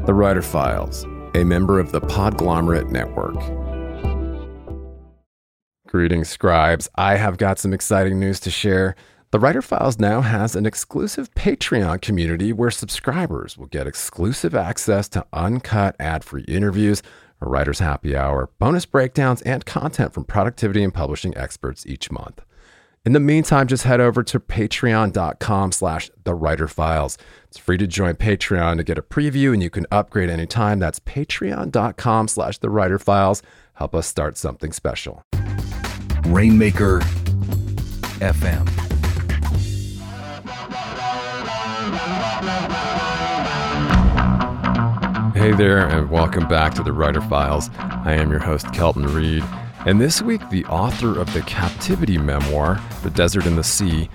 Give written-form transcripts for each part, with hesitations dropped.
The Writer Files, a member of the Podglomerate Network. Greetings, scribes. I have got some exciting news to share. The Writer Files now has an exclusive Patreon community where subscribers will get exclusive access to uncut ad-free interviews, a writer's happy hour, bonus breakdowns, and content from productivity and publishing experts each month. In the meantime, just head over to patreon.com/thewriterfiles. It's free to join Patreon to get a preview, and you can upgrade anytime. That's patreon.com/thewriterfiles. Help us start something special. Rainmaker FM. Hey there, and welcome back to The Writer Files. I am your host, Kelton Reid. And this week, the author of the captivity memoir, The Desert and the Sea,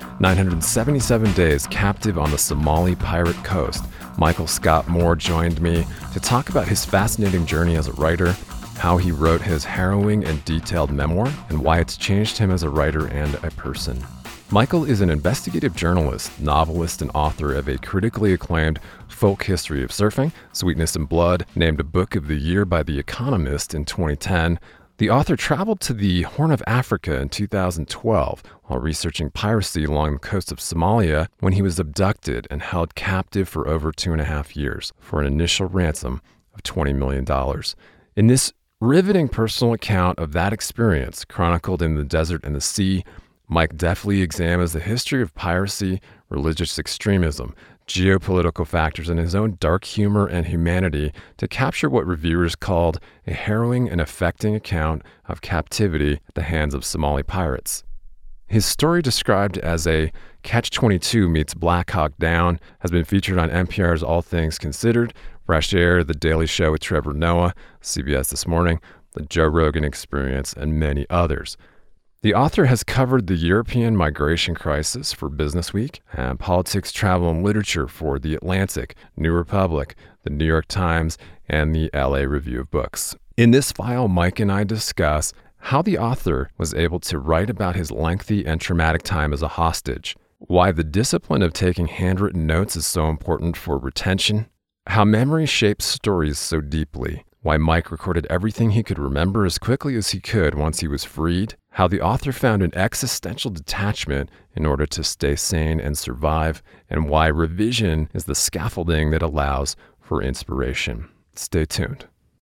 977 Days Captive on the Somali Pirate Coast, Michael Scott Moore joined me to talk about his fascinating journey as a writer, how he wrote his harrowing and detailed memoir, and why it's changed him as a writer and a person. Michael is an investigative journalist, novelist, and author of a critically acclaimed folk history of surfing, Sweetness and Blood, named a Book of the Year by The Economist in 2010. The author traveled to the Horn of Africa in 2012 while researching piracy along the coast of Somalia when he was abducted and held captive for over 2.5 years for an initial ransom of $20 million. In this riveting personal account of that experience, chronicled in The Desert and the Sea, Mike deftly examines the history of piracy, religious extremism, geopolitical factors, and his own dark humor and humanity to capture what reviewers called a harrowing and affecting account of captivity at the hands of Somali pirates. His story, described as a Catch-22 meets Black Hawk Down, has been featured on NPR's All Things Considered, Fresh Air, The Daily Show with Trevor Noah, CBS This Morning, The Joe Rogan Experience, and many others. The author has covered the European migration crisis for Business Week, and politics, travel, and literature for The Atlantic, New Republic, The New York Times, and the LA Review of Books. In this file, Mike and I discuss how the author was able to write about his lengthy and traumatic time as a hostage, why the discipline of taking handwritten notes is so important for retention, how memory shapes stories so deeply, why Mike recorded everything he could remember as quickly as he could once he was freed, how the author found an existential detachment in order to stay sane and survive, and why revision is the scaffolding that allows for inspiration. Stay tuned.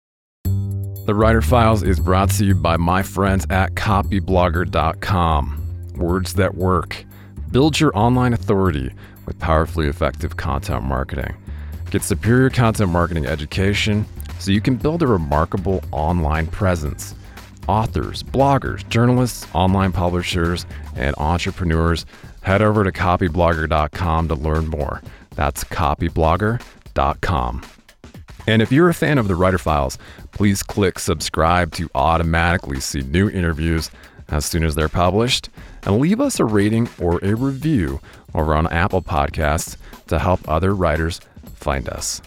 The Writer Files is brought to you by my friends at copyblogger.com. Words that work. Build your online authority with powerfully effective content marketing. Get superior content marketing education so you can build a remarkable online presence. Authors, bloggers, journalists, online publishers, and entrepreneurs, head over to copyblogger.com to learn more. That's copyblogger.com. And if you're a fan of The Writer Files, please click subscribe to automatically see new interviews as soon as they're published, and leave us a rating or a review over on Apple Podcasts to help other writers find us.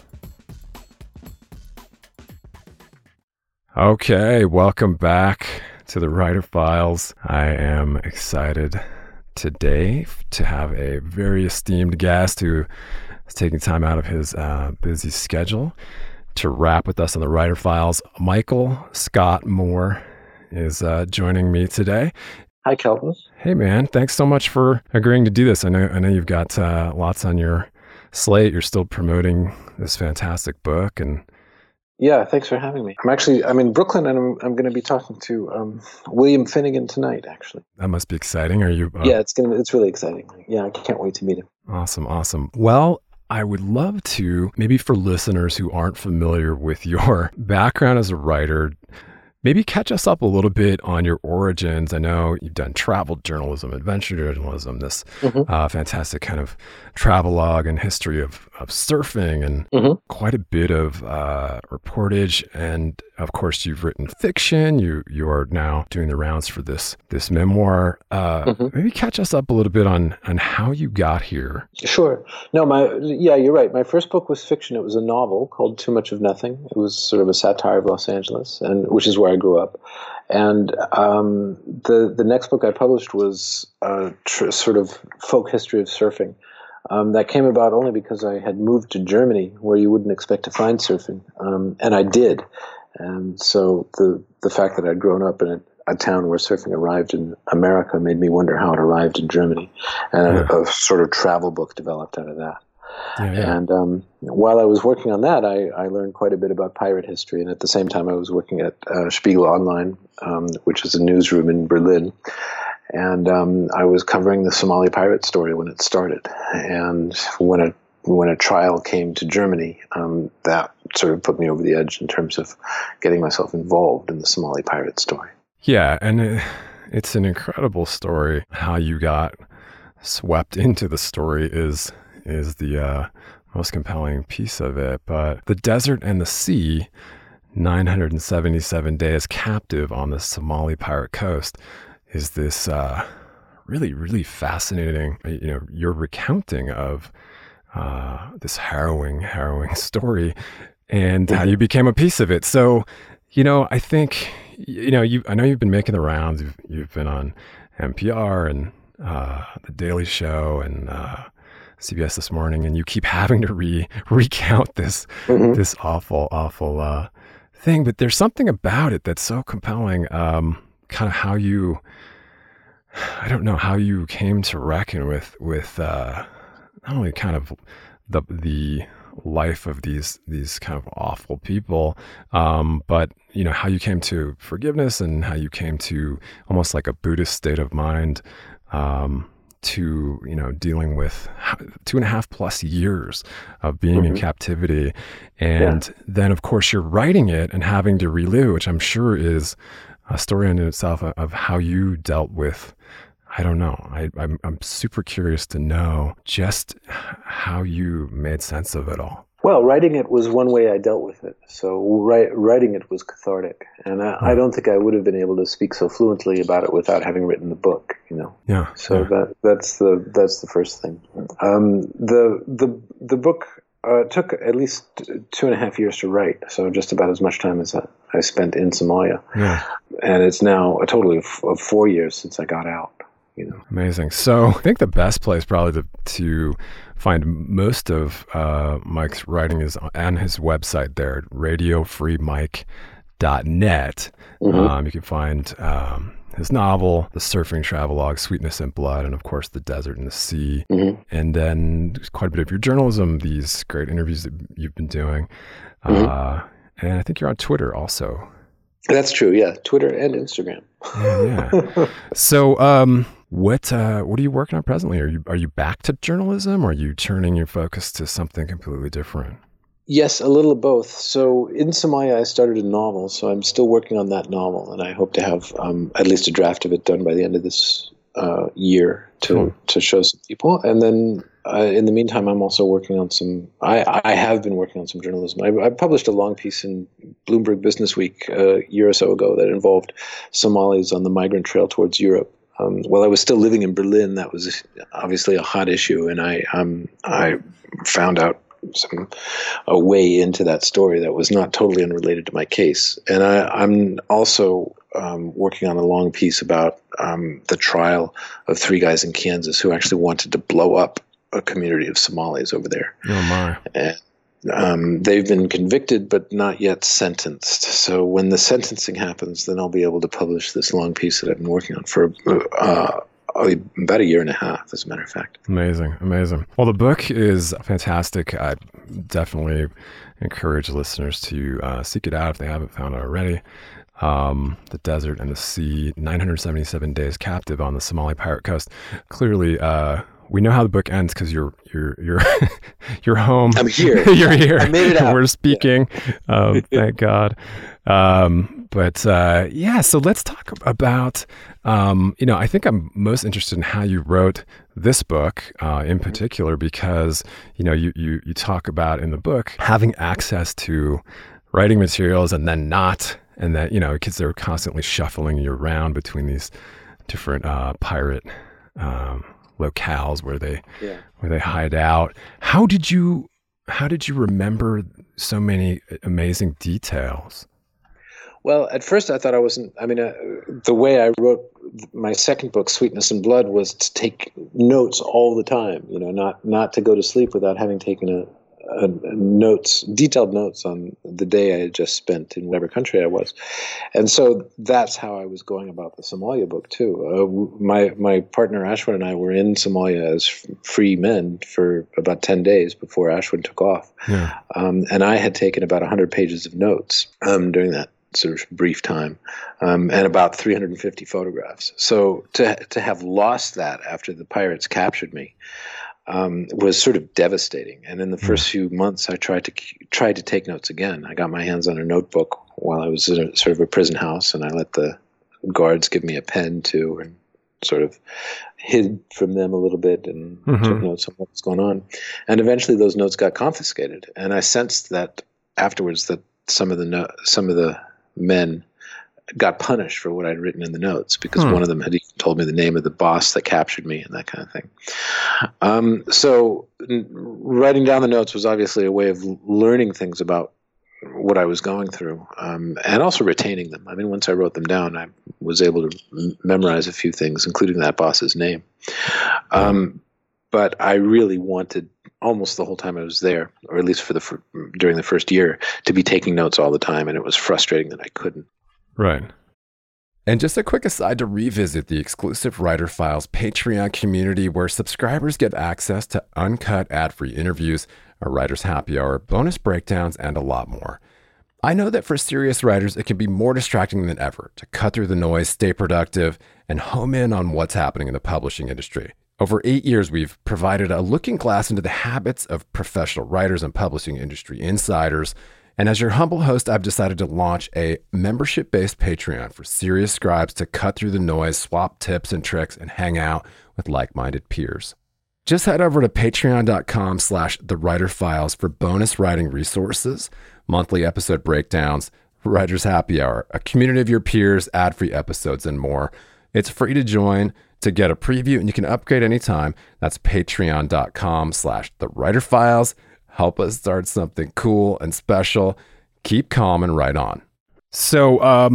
Okay, welcome back to The Writer Files. I am excited today to have a very esteemed guest who is taking time out of his busy schedule to rap with us on The Writer Files. Michael Scott Moore is joining me today. Hi, Kelton. Hey, man. Thanks so much for agreeing to do this. I know you've got lots on your slate. You're still promoting this fantastic book, and yeah, thanks for having me. I'm in Brooklyn, and I'm going to be talking to William Finnegan tonight. Actually, that must be exciting. Are you? Yeah, it's really exciting. Yeah, I can't wait to meet him. Awesome. Well, I would love to, maybe for listeners who aren't familiar with your background as a writer, maybe catch us up a little bit on your origins. I know you've done travel journalism, adventure journalism, this fantastic kind of travelogue and history of surfing, and quite a bit of reportage. And of course, you've written fiction. You are now doing the rounds for this memoir. Maybe catch us up a little bit on how you got here. Sure. No, you're right. My first book was fiction. It was a novel called Too Much of Nothing. It was sort of a satire of Los Angeles, and which is where I grew up. And the next book I published was a sort of folk history of surfing. That came about only because I had moved to Germany, where you wouldn't expect to find surfing, and I did. And so the fact that I'd grown up in a town where surfing arrived in America made me wonder how it arrived in Germany, and a sort of travel book developed out of that. Yeah. And while I was working on that, I learned quite a bit about pirate history, and at the same time I was working at Spiegel Online, which is a newsroom in Berlin. And I was covering the Somali pirate story when it started. And when a trial came to Germany, that sort of put me over the edge in terms of getting myself involved in the Somali pirate story. Yeah, and it's an incredible story. How you got swept into the story is the most compelling piece of it. But The Desert and the Sea, 977 days captive on the Somali pirate coast, is this really, really fascinating, your recounting of this harrowing story and how you became a piece of it. So, I think, I know you've been making the rounds. You've been on NPR and The Daily Show and CBS This Morning, and you keep having to recount this this awful thing. But there's something about it that's so compelling. Kind of how you came to reckon with not only kind of the life of these kind of awful people, but how you came to forgiveness and how you came to almost like a Buddhist state of mind, to dealing with 2.5+ years of being in captivity, and then of course you're writing it and having to relive, which I'm sure is a story in itself of how you dealt with. I don't know. I'm super curious to know just how you made sense of it all. Well, writing it was one way I dealt with it. So writing it was cathartic, and I don't think I would have been able to speak so fluently about it without having written the book. Yeah. So that's the first thing. The book took at least 2.5 years to write, so just about as much time as I spent in Somalia. Yeah. And it's now a total of 4 years since I got out. Amazing. So I think the best place probably to find most of Mike's writing is on his website there, radiofreemike.net. You can find his novel, The Surfing Travelogue, Sweetness and Blood, and of course The Desert and the Sea. And then quite a bit of your journalism, these great interviews that you've been doing. And I think you're on Twitter also. That's true, yeah. Twitter and Instagram. Yeah. So what are you working on presently? Are you back to journalism, or are you turning your focus to something completely different? Yes, a little of both. So in Somalia, I started a novel, so I'm still working on that novel, and I hope to have at least a draft of it done by the end of this year to show some people. And then in the meantime, I'm also working on I have been working on some journalism. I published a long piece in Bloomberg Businessweek a year or so ago that involved Somalis on the migrant trail towards Europe. While I was still living in Berlin, that was obviously a hot issue, and I found out a way into that story that was not totally unrelated to my case. And I'm also working on a long piece about the trial of 3 guys in Kansas who actually wanted to blow up a community of Somalis over there. Oh my! And they've been convicted but not yet sentenced. So when the sentencing happens, then I'll be able to publish this long piece that I've been working on for about a year and a half, as a matter of fact. Amazing. Well, the book is fantastic. I definitely encourage listeners to seek it out if they haven't found it already. The Desert and the Sea, 977 days captive on the Somali pirate coast. Clearly, we know how the book ends because you're home. I'm here. You're here. I made it out. We're speaking. Yeah. Thank God. So let's talk about, I think I'm most interested in how you wrote this book in particular, because, you talk about in the book having access to writing materials and then not, and that, kids, they're constantly shuffling you around between these different pirate locales where they hide out. How did you remember so many amazing details? Well, at first I thought I wasn't. I mean, the way I wrote my second book, Sweetness and Blood, was to take notes all the time. Not to go to sleep without having taken detailed notes on the day I had just spent in whatever country I was. And so that's how I was going about the Somalia book too. My partner Ashwin and I were in Somalia as free men for about 10 days before Ashwin took off. Yeah. And I had taken about 100 pages of notes during that sort of brief time, and about 350 photographs. So to have lost that after the pirates captured me was sort of devastating. And in the first few months, I tried to take notes again. I got my hands on a notebook while I was in a sort of a prison house, and I let the guards give me a pen too, and sort of hid from them a little bit and took notes on what was going on. And eventually, those notes got confiscated, and I sensed that afterwards that some of the men got punished for what I'd written in the notes, because one of them had even told me the name of the boss that captured me and that kind of thing. So writing down the notes was obviously a way of learning things about what I was going through, and also retaining them. I mean, once I wrote them down, I was able to memorize a few things, including that boss's name. But I really wanted, almost the whole time I was there, or at least during the first year, to be taking notes all the time, and it was frustrating that I couldn't. Right. And just a quick aside to revisit the exclusive Writer Files Patreon community, where subscribers get access to uncut ad-free interviews, a writer's happy hour, bonus breakdowns, and a lot more. I know that for serious writers, it can be more distracting than ever to cut through the noise, stay productive, and home in on what's happening in the publishing industry. Over 8 years, we've provided a looking glass into the habits of professional writers and publishing industry insiders. And as your humble host, I've decided to launch a membership-based Patreon for serious scribes to cut through the noise, swap tips and tricks, and hang out with like-minded peers. Just head over to patreon.com/thewriterfiles for bonus writing resources, monthly episode breakdowns, writer's happy hour, a community of your peers, ad-free episodes, and more. It's free to join, to get a preview, and you can upgrade anytime. That's patreon.com/thewriterfiles. Help us start something cool and special. Keep calm and write on. So,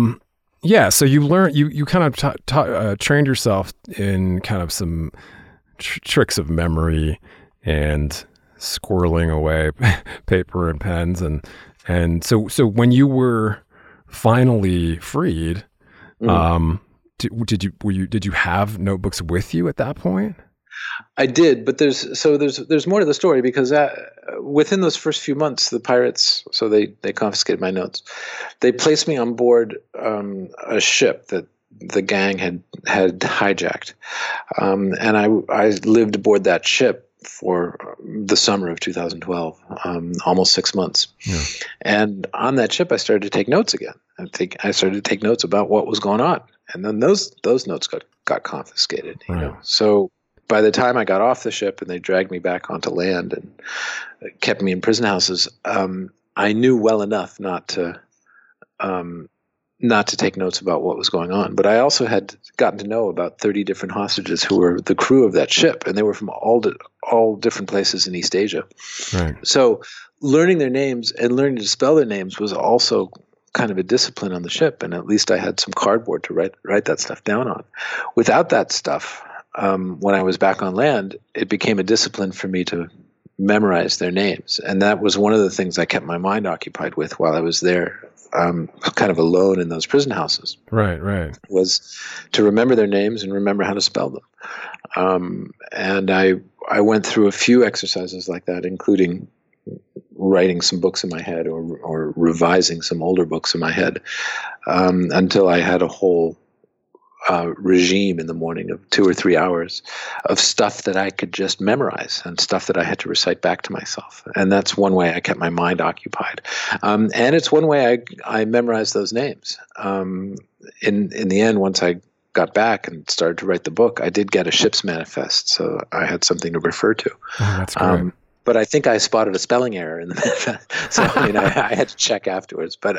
so you learned, you kind of trained yourself in kind of some tricks of memory and squirreling away paper and pens. And so when you were finally freed, did you have notebooks with you at that point? I did, but there's more to the story, because within those first few months, the pirates, so they confiscated my notes. They placed me on board a ship that the gang had hijacked, and I lived aboard that ship for the summer of 2012, almost 6 months. Yeah. And on that ship, I started to take notes again. I started to take notes about what was going on, and then those notes got confiscated. Right. You know? So by the time I got off the ship and they dragged me back onto land and kept me in prison houses, I knew well enough not to take notes about what was going on. But I also had gotten to know about 30 different hostages who were the crew of that ship, and they were from all different places in East Asia. Right. So learning their names and learning to spell their names was also kind of a discipline on the ship, and at least I had some cardboard to write that stuff down on. Without that stuff, when I was back on land, it became a discipline for me to memorize their names. And that was one of the things I kept my mind occupied with while I was there, kind of alone in those prison houses. Right. Was to remember their names and remember how to spell them. And I went through a few exercises like that, including writing some books in my head or revising some older books in my head, until I had a whole regime in the morning of 2 or 3 hours of stuff that I could just memorize and stuff that I had to recite back to myself. And that's one way I kept my mind occupied. And it's one way I memorized those names. In the end, once I got back and started to write the book, I did get a ship's manifest, so I had something to refer to. Oh, that's great. But I think I spotted a spelling error in the manifest, so I had to check afterwards. But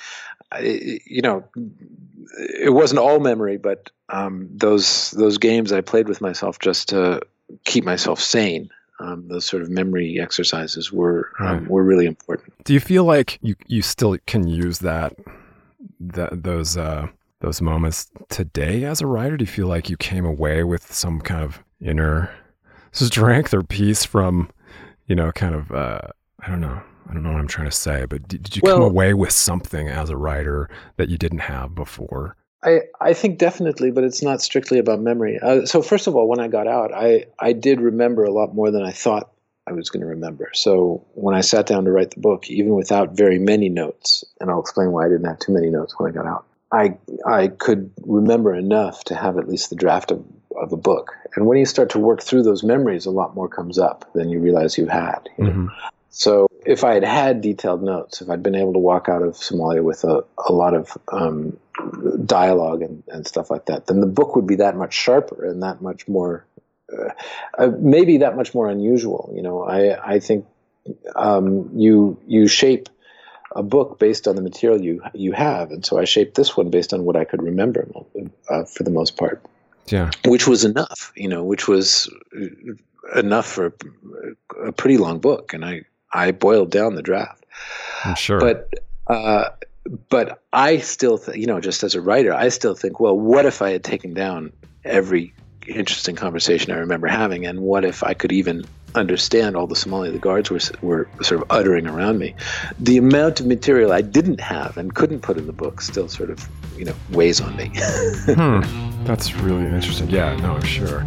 it wasn't all memory, but those games I played with myself just to keep myself sane. Those sort of memory exercises were really important. Do you feel like you still can use those those moments today as a writer? Do you feel like you came away with some kind of inner strength or peace from, kind of, I don't know what I'm trying to say, but did you come away with something as a writer that you didn't have before? I think definitely, but it's not strictly about memory. So first of all, when I got out, I did remember a lot more than I thought I was going to remember. So when I sat down to write the book, even without very many notes, and I'll explain why I didn't have too many notes when I got out, I could remember enough to have at least the draft of a book. And when you start to work through those memories, a lot more comes up than you realize you had. Mm-hmm. So if I had detailed notes, if I'd been able to walk out of Somalia with a lot of dialogue and stuff like that, then the book would be that much sharper and that much more, maybe that much more unusual. I think you shape a book based on the material you have, and so I shaped this one based on what I could remember for the most part. Yeah, which was enough, which was enough for a pretty long book, and I boiled down the draft. I'm sure. But I still, just as a writer, I still think, well, what if I had taken down every interesting conversation I remember having, and what if I could even understand all the Somali the guards were sort of uttering around me? The amount of material I didn't have and couldn't put in the book still sort of, weighs on me. That's really interesting. Yeah, no, I'm sure.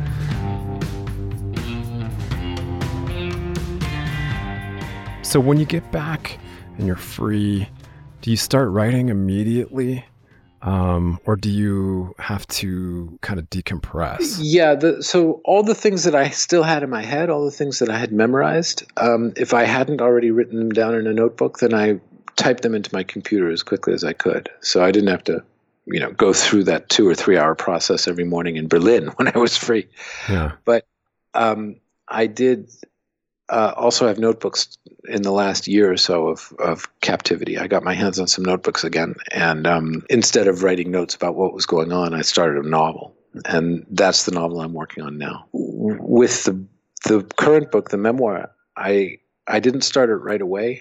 So when you get back and you're free, do you start writing immediately? Or do you have to kind of decompress? Yeah, so all the things that I still had in my head, all the things that I had memorized, if I hadn't already written them down in a notebook, then I typed them into my computer as quickly as I could. So I didn't have to, go through that 2 or 3 hour process every morning in Berlin when I was free. Yeah. But I did also have notebooks in the last year or so of captivity. I got my hands on some notebooks again, and instead of writing notes about what was going on, I started a novel, and that's the novel I'm working on now. With the current book, the memoir, I didn't start it right away.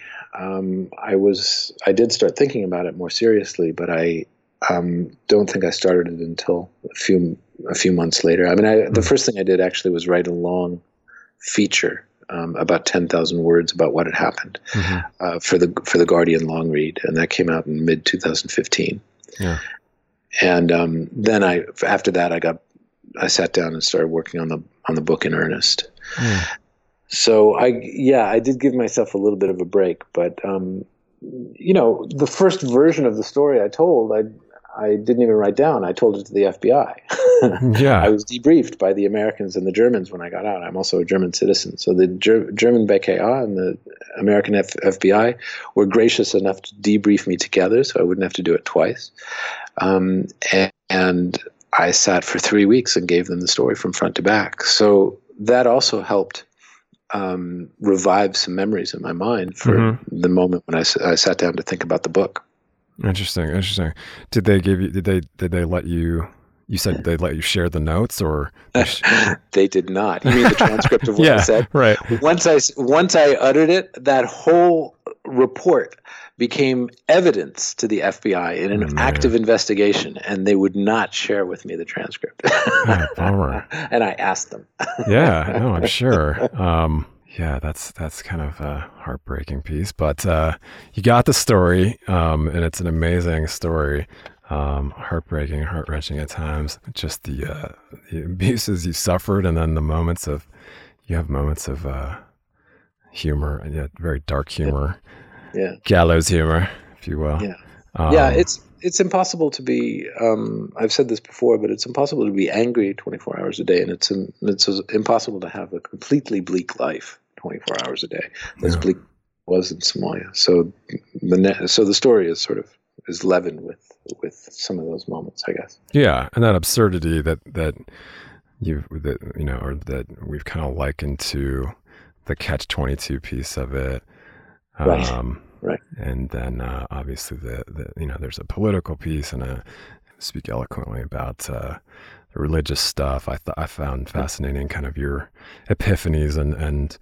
I did start thinking about it more seriously, but I don't think I started it until a few months later. I mean, the first thing I did actually was write a long feature. About 10,000 words about what had happened for the Guardian long read, and that came out in mid 2015. Yeah, and then after that I sat down and started working on the book in earnest. So I did give myself a little bit of a break, but the first version of the story I told, I didn't even write down. I told it to the FBI. Yeah. I was debriefed by the Americans and the Germans when I got out. I'm also a German citizen. So the German BKA and the American FBI were gracious enough to debrief me together so I wouldn't have to do it twice. And I sat for 3 weeks and gave them the story from front to back. So that also helped revive some memories in my mind for the moment when I sat down to think about the book. Interesting. Did they let you said they'd let you share the notes, or? They did not. You mean the transcript of what I said? Right. Once I uttered it, that whole report became evidence to the FBI in an active investigation, and they would not share with me the transcript. Bummer. And I asked them. Yeah, no, I'm sure. Yeah, that's kind of a heartbreaking piece, but you got the story, and it's an amazing story. Heartbreaking, heart-wrenching at times. Just the abuses you suffered, and then you have moments of humor, and yet very dark humor. Yeah. Gallows humor, if you will. Yeah. It's impossible to be. I've said this before, but it's impossible to be angry 24 hours a day, and it's impossible to have a completely bleak life 24 hours a day, as bleak was in Somalia. So the story is leavened with some of those moments, I guess. Yeah, and that absurdity that we've kind of likened to the Catch-22 piece of it. Right. And then obviously there's a political piece, and speak eloquently about the religious stuff. I found fascinating kind of your epiphanies and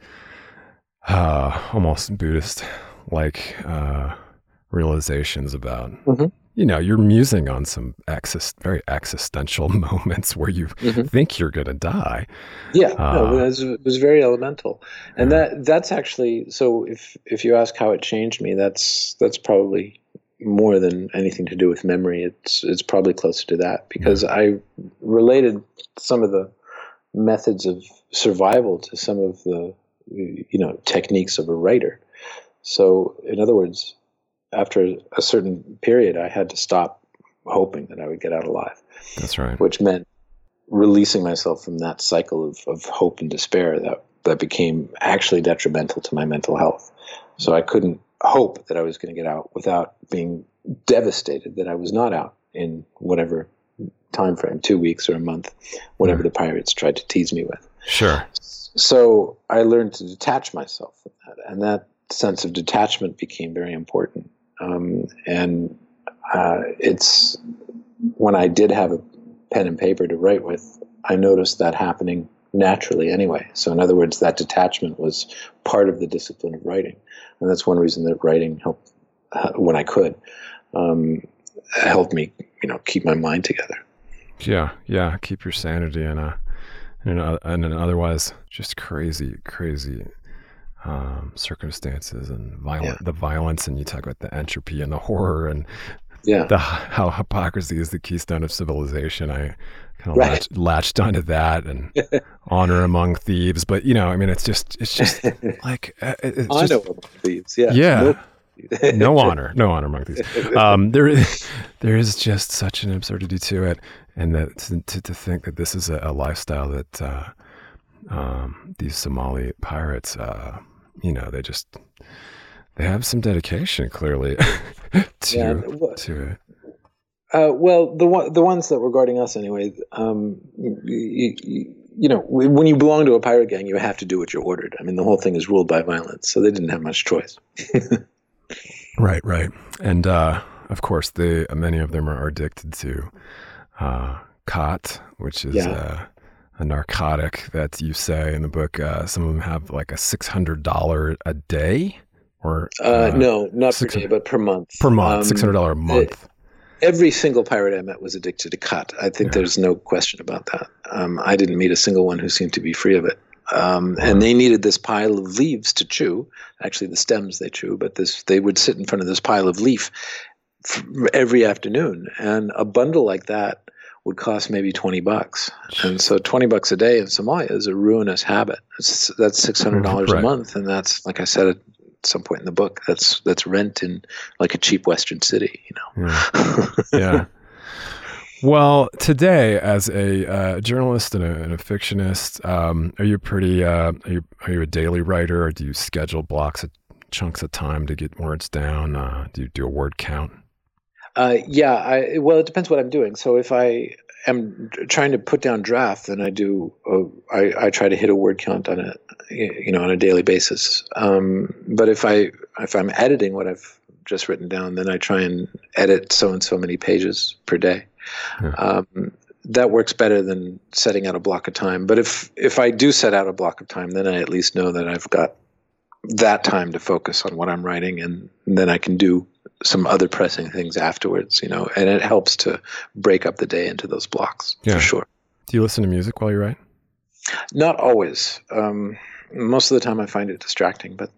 almost Buddhist like realizations about you're musing on some very existential moments where you think you're going to die. Yeah, it was very elemental, and that's actually, so. If you ask how it changed me, that's probably more than anything to do with memory. It's probably closer to that, because I related some of the methods of survival to some of the techniques of a writer. So, in other words, after a certain period, I had to stop hoping that I would get out alive. That's right. Which meant releasing myself from that cycle of hope and despair that became actually detrimental to my mental health. So I couldn't hope that I was going to get out without being devastated that I was not out in whatever time frame, 2 weeks or a month, whatever the pirates tried to tease me with. Sure. So I learned to detach myself from that, and that sense of detachment became very important. It's when I did have a pen and paper to write with, I noticed that happening naturally anyway. So in other words, that detachment was part of the discipline of writing. And that's one reason that writing helped, when I could, helped me, keep my mind together. Yeah. Keep your sanity in an otherwise just crazy circumstances and the violence, and you talk about the entropy and the horror and how hypocrisy is the keystone of civilization. I kind of latched onto that, and honor among thieves. But it's just like it's honor just, among thieves. Yeah. No honor among thieves. There is just such an absurdity to it, and that to think that this is a lifestyle that these Somali pirates, they have some dedication clearly to it. Well, the ones that were guarding us anyway, when you belong to a pirate gang, you have to do what you're ordered. I mean, the whole thing is ruled by violence, so they didn't have much choice. Right. And of course, many of them are addicted to khat, which is a narcotic that you say in the book. Some of them have like a $600 a day, or no, not per day, but per month. Per month, $600 a month. Every single pirate I met was addicted to khat. I think there's no question about that. I didn't meet a single one who seemed to be free of it. And they needed this pile of leaves to chew. Actually, the stems they chew, but they would sit in front of this pile of leaf every afternoon. And a bundle like that would cost maybe $20. And so $20 a day in Somalia is a ruinous habit. That's $600 a month. And that's, like I said at some point in the book, that's rent in like a cheap Western city, Yeah. Well, today, as a journalist and a fictionist, are you are you a daily writer, or do you schedule chunks of time to get words down? Do you do a word count? Well, it depends what I'm doing. So if I am trying to put down draft, then I try to hit a word count on a daily basis. But if I'm editing what I've just written down, then I try and edit so and so many pages per day. Yeah. That works better than setting out a block of time. But if I do set out a block of time, then I at least know that I've got that time to focus on what I'm writing, and then I can do some other pressing things afterwards, and it helps to break up the day into those blocks, for sure. Do you listen to music while you write? Not always. Most of the time I find it distracting, but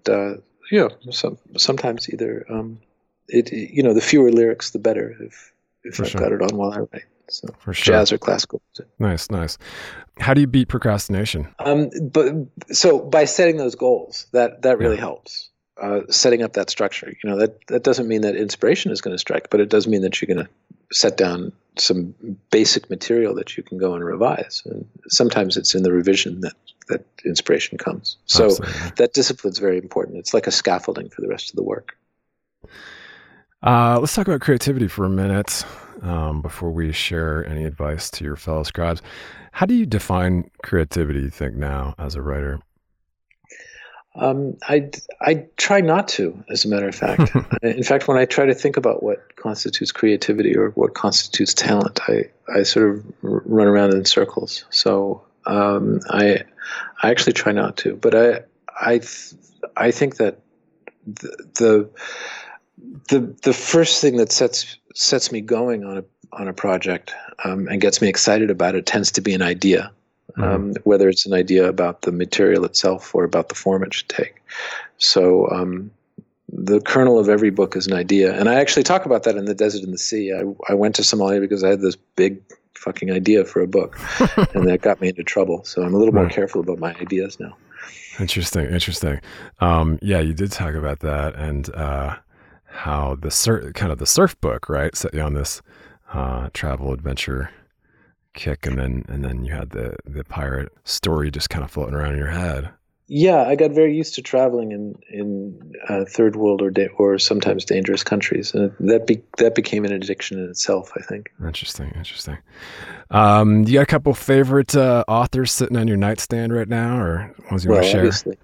sometimes either the fewer lyrics, the better if I've got it on while I write. So for sure. Jazz or classical music. Nice. How do you beat procrastination? So by setting those goals, that really helps. Setting up that structure, that doesn't mean that inspiration is going to strike, but it does mean that you're going to set down some basic material that you can go and revise. And sometimes it's in the revision that inspiration comes. So Absolutely. That discipline is very important. It's like a scaffolding for the rest of the work. Let's talk about creativity for a minute before we share any advice to your fellow scribes. How do you define creativity, you think, now as a writer? I try not to, as a matter of fact. In fact, when I try to think about what constitutes creativity or what constitutes talent, I sort of run around in circles. So I actually try not to. But I think that the first thing that sets me going on a project and gets me excited about it tends to be an idea, whether it's an idea about the material itself or about the form it should take. So the kernel of every book is an idea, and I actually talk about that in The Desert and the Sea. I went to Somalia because I had this big fucking idea for a book, and that got me into trouble. So I'm a little more careful about my ideas now. Interesting. Yeah, you did talk about that, and how the surf book, right, set you on this travel adventure kick, and then you had the pirate story just kind of floating around in your head. Yeah, I got very used to traveling in third world or sometimes dangerous countries, and that became an addiction in itself, I think. Interesting. You got a couple favorite authors sitting on your nightstand right now, or ones you want to share? Obviously.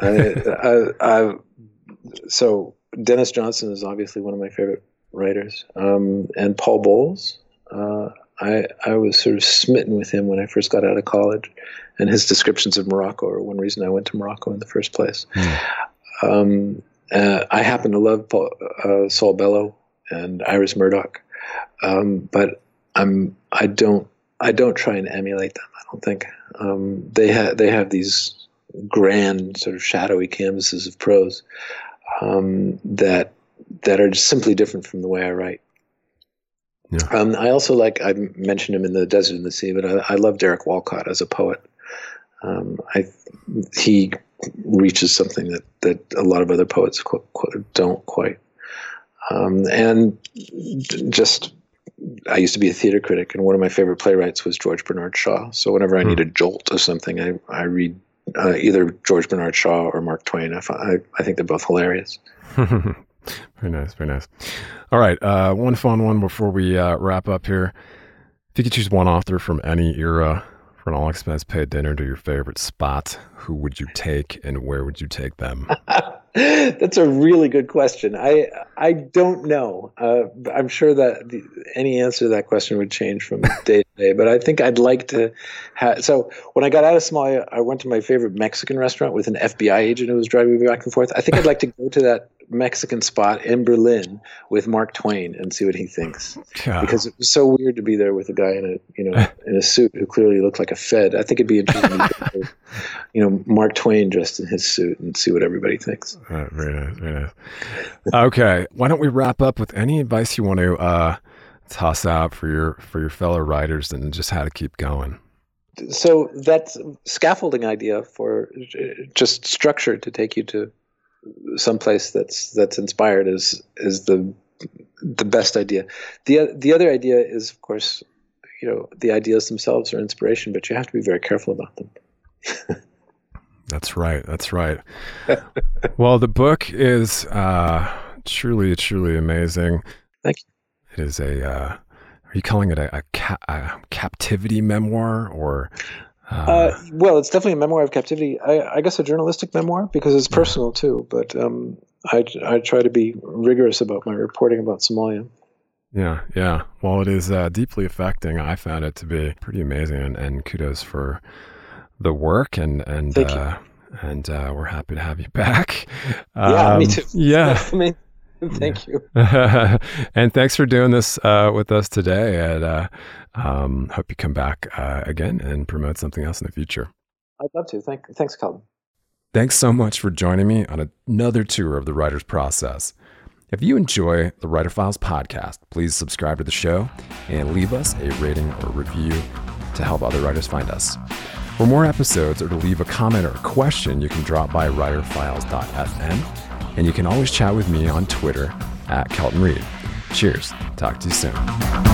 So Dennis Johnson is obviously one of my favorite writers, and Paul Bowles. I was sort of smitten with him when I first got out of college, and his descriptions of Morocco are one reason I went to Morocco in the first place. I happen to love Saul Bellow and Iris Murdoch, but I don't try and emulate them. I don't think they have these grand sort of shadowy canvases of prose that are just simply different from the way I write. Yeah. I also I mentioned him in The Desert and the Sea, but I love Derek Walcott as a poet. He reaches something that a lot of other poets don't quite. And just, I used to be a theater critic, and one of my favorite playwrights was George Bernard Shaw. So whenever I need a jolt of something, I read either George Bernard Shaw or Mark Twain. I think they're both hilarious. Very nice. All right, one fun one before we wrap up here. If you could choose one author from any era for an all-expense-paid dinner to your favorite spot, who would you take and where would you take them? That's a really good question. I don't know. I'm sure that any answer to that question would change from day to day, but I think I'd like to have. So when I got out of Somalia, I went to my favorite Mexican restaurant with an FBI agent who was driving me back and forth. I think I'd like to go to that Mexican spot in Berlin with Mark Twain and see what he thinks, because it was so weird to be there with a guy in a suit who clearly looked like a Fed. I think it'd be interesting to Mark Twain dressed in his suit and see what everybody thinks. Very nice. Okay, why don't we wrap up with any advice you want to toss out for your fellow writers and just how to keep going? So that scaffolding idea for just structure to take you to someplace that's inspired is the best idea. The other idea is, of course, the ideas themselves are inspiration, but you have to be very careful about them. That's right. Well, the book is truly amazing. Thank you. It is are you calling it a captivity memoir, or? Well, it's definitely a memoir of captivity. I guess a journalistic memoir, because it's personal too. But I try to be rigorous about my reporting about Somalia. Yeah. Well, it is deeply affecting. I found it to be pretty amazing, and kudos for the work, and Thank you. And we're happy to have you back. Yeah, me too. Yeah. Thank you. And thanks for doing this with us today. And hope you come back again and promote something else in the future. I'd love to. Thanks, Colin. Thanks so much for joining me on another tour of the writer's process. If you enjoy the Writer Files podcast, please subscribe to the show and leave us a rating or review to help other writers find us. For more episodes or to leave a comment or a question, you can drop by writerfiles.fm, and you can always chat with me on Twitter @KeltonReid. Cheers. Talk to you soon.